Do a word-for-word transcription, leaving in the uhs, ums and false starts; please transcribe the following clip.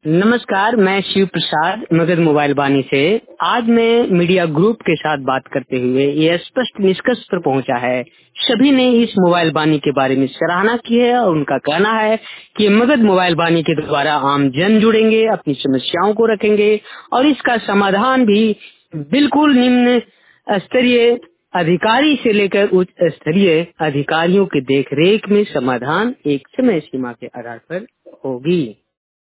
नमस्कार, मैं शिव प्रसाद मगध मोबाइल बानी से। आज मैं मीडिया ग्रुप के साथ बात करते हुए ये स्पष्ट निष्कर्ष पर पहुंचा है, सभी ने इस मोबाइल बानी के बारे में सराहना की है और उनका कहना है कि मगध मोबाइल बानी के द्वारा आम जन जुड़ेंगे, अपनी समस्याओं को रखेंगे और इसका समाधान भी बिल्कुल निम्न स्तरीय अधिकारी से लेकर उच्च स्तरीय अधिकारियों के देखरेख में समाधान एक समय सीमा के आधार पर होगी।